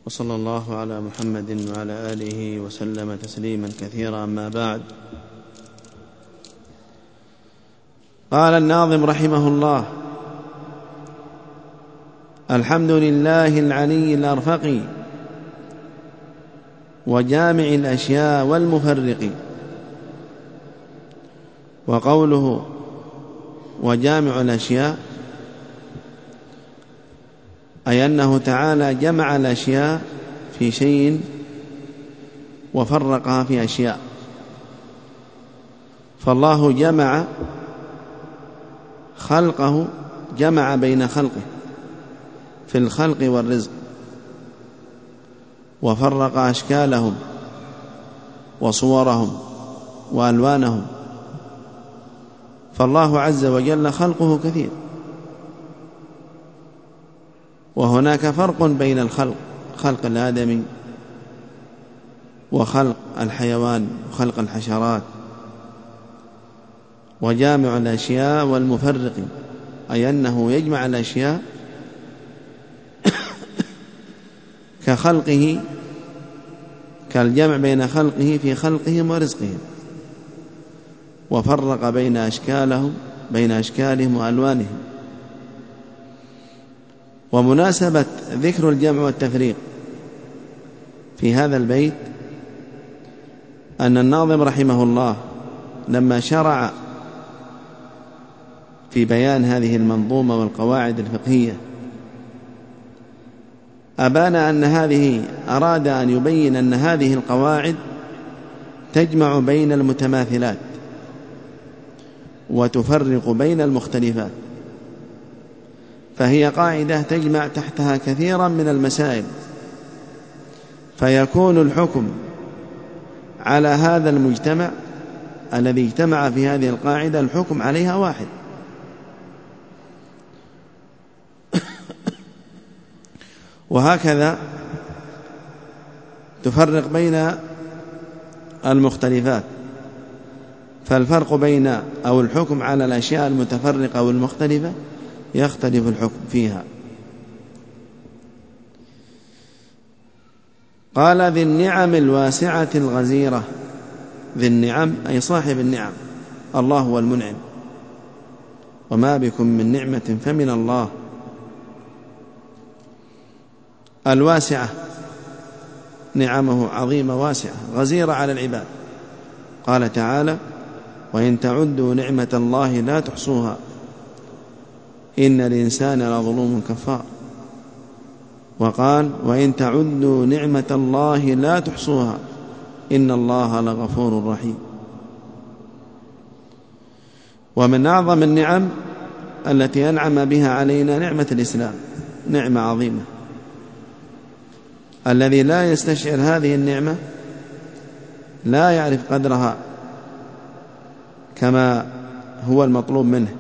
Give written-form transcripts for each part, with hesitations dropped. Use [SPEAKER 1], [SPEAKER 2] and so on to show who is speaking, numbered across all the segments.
[SPEAKER 1] وصلى الله على محمد وعلى آله وسلم تسليما كثيرا. أما بعد، قال الناظم رحمه الله: الحمد لله العلي الأرفق وجامع الأشياء والمفرق. وقوله وجامع الأشياء أي أنه تعالى جمع الأشياء في شيء وفرقها في أشياء. فالله جمع خلقه، جمع بين خلقه في الخلق والرزق، وفرق أشكالهم وصورهم وألوانهم. فالله عز وجل خلقه كثير، وهناك فرق بين الخلق، خلق الآدمي وخلق الحيوان وخلق الحشرات. وجامع الأشياء والمفرق أي أنه يجمع الأشياء كخلقه، كالجمع بين خلقه في خلقهم ورزقهم، وفرق بين أشكالهم وألوانهم. ومناسبة ذكر الجمع والتفريق في هذا البيت أن الناظم رحمه الله لما شرع في بيان هذه المنظومة والقواعد الفقهية أبان أراد أن يبين أن هذه القواعد تجمع بين المتماثلات وتفرق بين المختلفات، فهي قاعدة تجمع تحتها كثيرا من المسائل، فيكون الحكم على هذا المجتمع الذي اجتمع في هذه القاعدة الحكم عليها واحد. وهكذا تفرق بين المختلفات، فالفرق بين أو الحكم على الأشياء المتفرقة والمختلفة يختلف الحكم فيها. قال: ذي النعم الواسعة الغزيرة. ذي النعم أي صاحب النعم، الله هو المنعم، وما بكم من نعمة فمن الله. الواسعة نعمه عظيمة واسعة غزيرة على العباد. قال تعالى: وإن تعدوا نعمة الله لا تحصوها إن الإنسان لظلوم كفار. وقال: وإن تعدوا نعمة الله لا تحصوها إن الله لغفور رحيم. ومن أعظم النعم التي أنعم بها علينا نعمة الإسلام، نعمة عظيمة. الذي لا يستشعر هذه النعمة لا يعرف قدرها كما هو المطلوب منه.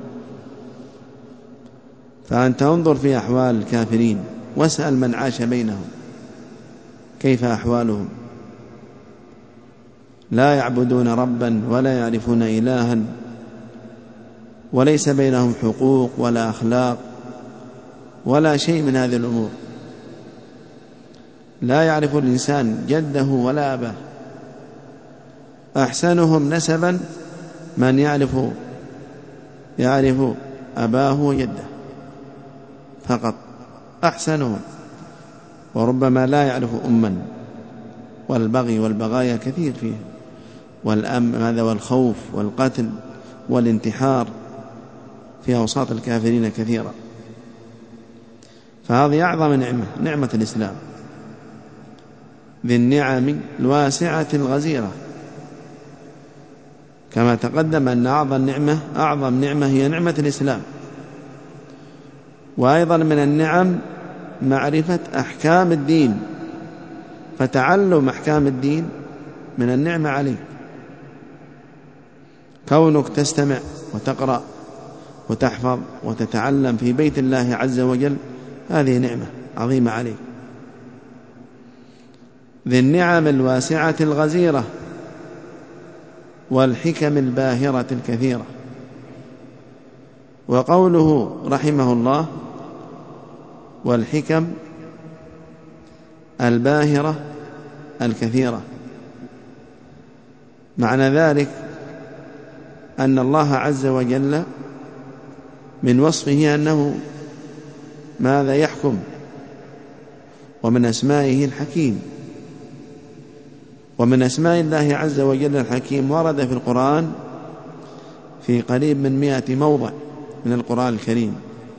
[SPEAKER 1] فأنت انظر في أحوال الكافرين واسأل من عاش بينهم كيف أحوالهم، لا يعبدون ربا ولا يعرفون إلها، وليس بينهم حقوق ولا أخلاق ولا شيء من هذه الأمور. لا يعرف الإنسان جده ولا أباه. أحسنهم نسبا من يعرف أباه وجده فقط، أحسنهم، وربما لا يعرف أما. والبغي والبغايا كثير فيه، هذا والخوف والقتل والانتحار في أوساط الكافرين كثيرا. فهذه أعظم نعمة، نعمة الإسلام. ذي النعم الواسعة الغزيرة، كما تقدم أن أعظم نعمة هي نعمة الإسلام. وأيضا من النعم معرفة أحكام الدين، فتعلم أحكام الدين من النعمة عليك. كونك تستمع وتقرأ وتحفظ وتتعلم في بيت الله عز وجل هذه نعمة عظيمة عليك. ذي النعم الواسعة الغزيرة والحكم الباهرة الكثيرة. وقوله رحمه الله والحكم الباهرة الكثيرة. معنى ذلك أن الله عز وجل من وصفه أنه ماذا يحكم، ومن أسمائه الحكيم. ومن أسماء الله عز وجل الحكيم ورد في القرآن في قريب من 100 موضع من القرآن الكريم،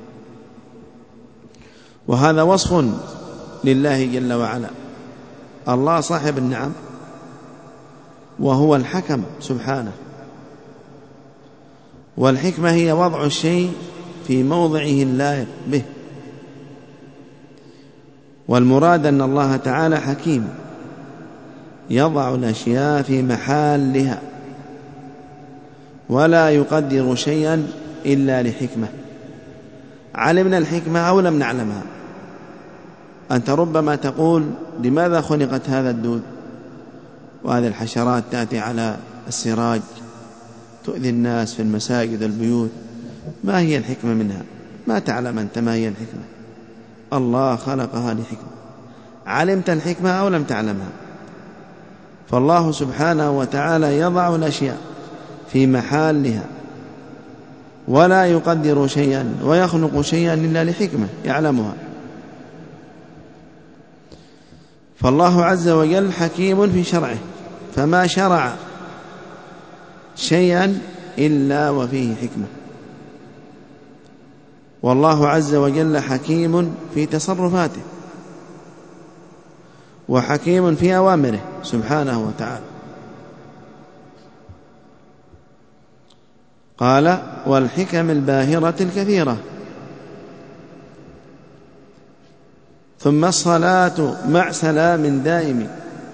[SPEAKER 1] وهذا وصف لله جل وعلا. الله صاحب النعم وهو الحكم سبحانه، والحكمة هي وضع الشيء في موضعه اللائق به، والمراد أن الله تعالى حكيم يضع الأشياء في محلها ولا يقدر شيئا إلا لحكمة، علمنا الحكمة أو لم نعلمها. أنت ربما تقول لماذا خلقت هذا الدود وهذه الحشرات تأتي على السراج تؤذي الناس في المساجد والبيوت، ما هي الحكمة منها؟ ما تعلم أنت ما هي الحكمة، الله خلقها لحكمة، علمت الحكمة أو لم تعلمها. فالله سبحانه وتعالى يضع الأشياء في محلها ولا يقدر شيئا ويخلق شيئا إلا لحكمة يعلمها. فالله عز وجل حكيم في شرعه، فما شرع شيئا إلا وفيه حكمة. والله عز وجل حكيم في تصرفاته، وحكيم في أوامره سبحانه وتعالى. قال والحكم الباهرة الكثيرة. ثم الصلاة مع سلام دائم،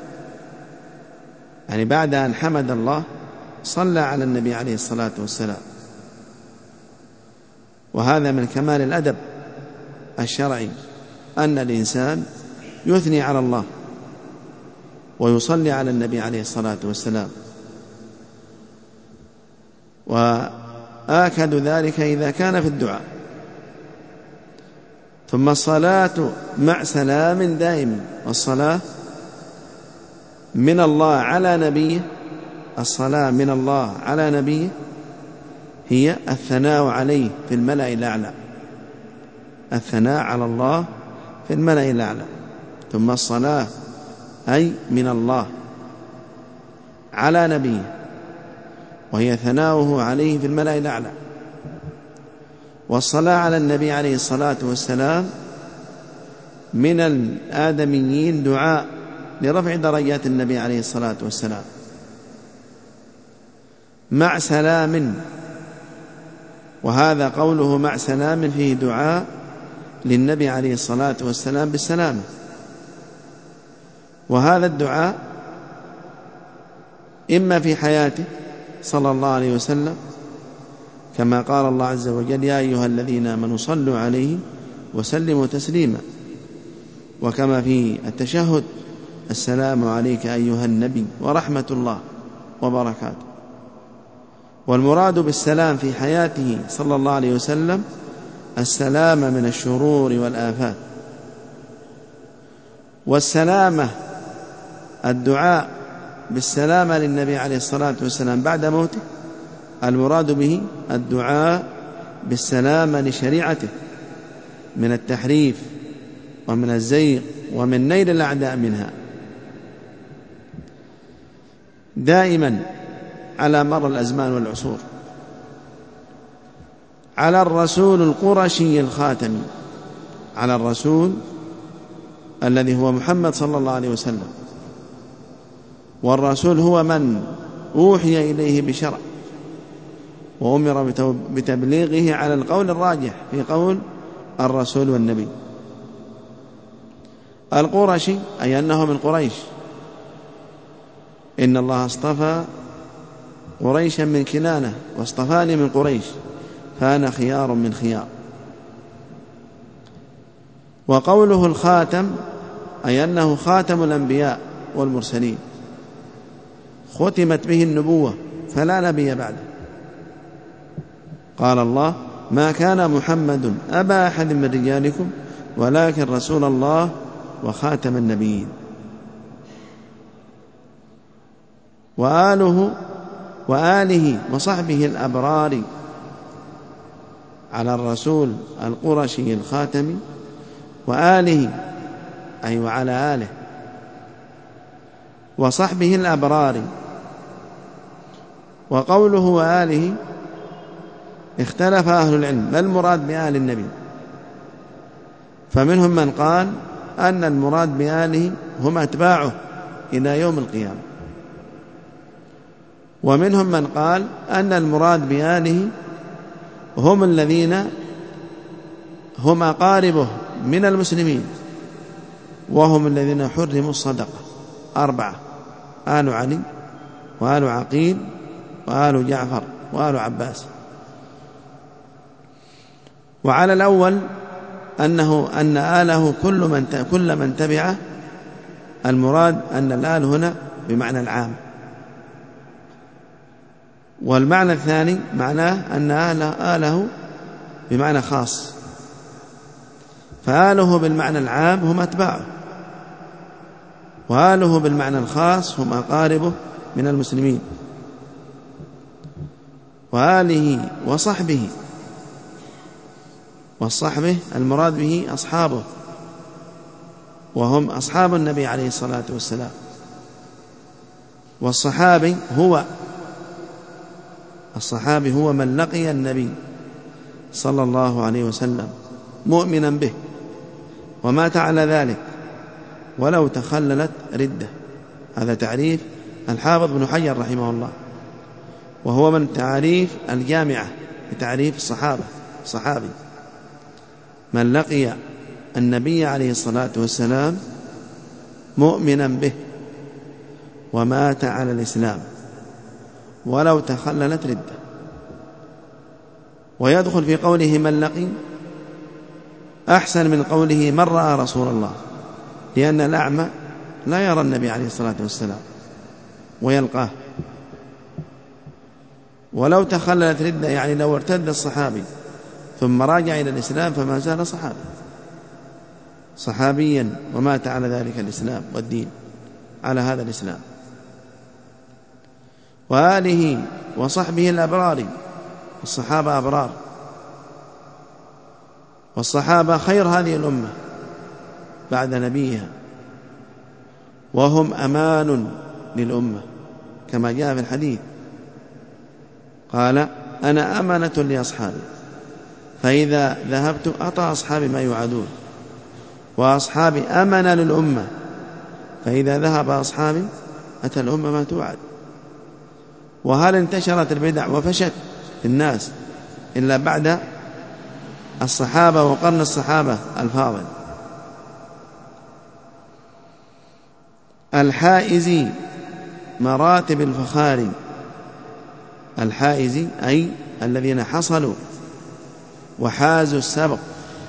[SPEAKER 1] يعني بعد أن حمد الله صلى على النبي عليه الصلاة والسلام، وهذا من كمال الأدب الشرعي أن الإنسان يثني على الله ويصلي على النبي عليه الصلاة والسلام، وآكد ذلك إذا كان في الدعاء. ثم الصلاة مع سلام دائم، والصلاة من الله على نبيه، الصلاة من الله على نبيه هي الثناء عليه في الملأ الأعلى، الثناء على الله في الملأ الأعلى. ثم الصلاة أي من الله على نبيه، وهي ثناؤه عليه في الملأ الأعلى. والصلاة على النبي عليه الصلاة والسلام من الآدميين دعاء لرفع درجات النبي عليه الصلاة والسلام. مع سلام، وهذا قوله مع سلام فيه دعاء للنبي عليه الصلاة والسلام بالسلامة، وهذا الدعاء إما في حياته صلى الله عليه وسلم كما قال الله عز وجل يا أيها الذين آمنوا صلوا عليه وسلموا تسليما، وكما في التشهد السلام عليك أيها النبي ورحمة الله وبركاته. والمراد بالسلام في حياته صلى الله عليه وسلم السلام من الشرور والآفات. والسلامة الدعاء بالسلامة للنبي عليه الصلاة والسلام بعد موته، المراد به الدعاء بالسلامة لشريعته من التحريف ومن الزيغ ومن نيل الأعداء منها، دائما على مر الأزمان والعصور. على الرسول القرشي الخاتمي، على الرسول الذي هو محمد صلى الله عليه وسلم، والرسول هو من أوحي إليه بشرع وأمر بتبليغه على القول الراجح في قول الرسول والنبي. القرشي أي أنه من قريش، إن الله اصطفى قريشا من كنانة واصطفاني من قريش فأنا خيار من خيار. وقوله الخاتم أي أنه خاتم الأنبياء والمرسلين، ختمت به النبوة فلا نبي بعده. قال الله ما كان محمد أبا أحد من رجالكم ولكن رسول الله وخاتم النبيين. وآله وصحبه الأبرار على الرسول القرشي الخاتم، وآله أي وعلى آله وصحبه الأبرار. وقوله وآله اختلف أهل العلم ما المراد بآل النبي، فمنهم من قال أن المراد بآله هم أتباعه إلى يوم القيامة، ومنهم من قال أن المراد بآله هم الذين هم أقاربه من المسلمين، وهم الذين حرموا الصدقة 4: آل علي وآل عقيل وآل جعفر وآل عباس. وعلى الأول أن آله كل من تبعه، المراد أن الآل هنا بمعنى العام، والمعنى الثاني معناه أن آله بمعنى خاص، فآله بالمعنى العام هم أتباعه، وآله بالمعنى الخاص هم أقاربه من المسلمين. وآله وصحبه، والصحبه المراد به أصحابه، وهم أصحاب النبي عليه الصلاة والسلام. والصحابي هو من لقي النبي صلى الله عليه وسلم مؤمنا به ومات على ذلك ولو تخللت ردة. هذا تعريف الحافظ بن حجر رحمه الله، وهو من تعريف الجامعة لتعريف الصحابي من لقي النبي عليه الصلاة والسلام مؤمنا به ومات على الإسلام ولو تخللت ردة. ويدخل في قوله من لقي أحسن من قوله من رأى رسول الله، لأن الأعمى لا يرى النبي عليه الصلاة والسلام ويلقاه. ولو تخللت ردة يعني لو ارتد الصحابي ثم راجع إلى الإسلام فما زال صحابيا ومات على ذلك الإسلام والدين على هذا الإسلام. وآله وصحبه الأبرار، الصحابة أبرار، والصحابة خير هذه الأمة بعد نبيها، وهم أمان للأمة كما جاء في الحديث، قال أنا أمانة لأصحابي، فإذا ذهبت أعطى أصحابي ما يوعدون، وأصحابي أمنة للأمة، فإذا ذهب أصحابي أتى الأمة ما توعد. وهل انتشرت البدع وفشت في الناس إلا بعد الصحابة وقرن الصحابة الفاضل؟ الحائز مراتب الفخار، الحائز أي الذين حصلوا وحازوا السبق،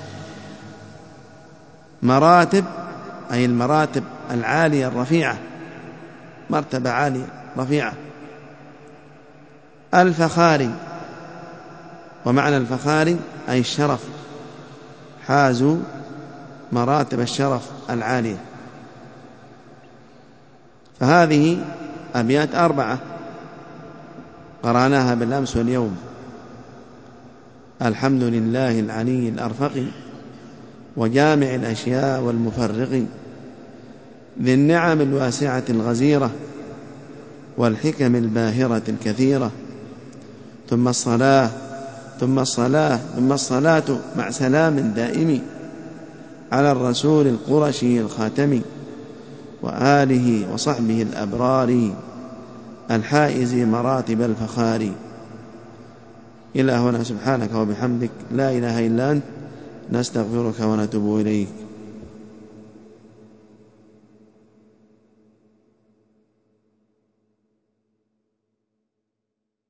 [SPEAKER 1] مراتب أي المراتب العالية الرفيعة، مرتبة عالية رفيعة. الفخار، ومعنى الفخار أي الشرف، حازوا مراتب الشرف العالية. فهذه أبيات 4 قرأناها بالأمس واليوم: الحمد لله العلي الأرفق وجامع الأشياء والمفرق، ذي النعم الواسعة الغزيرة والحكم الباهرة الكثيرة، ثم الصلاة مع سلام دائم على الرسول القرشي الخاتم، وآله وصحبه الأبرار الحائز مراتب الفخار. إلى هنا، سبحانك وبحمدك، لا إله إلا أنت، نستغفرك ونتوب إليك.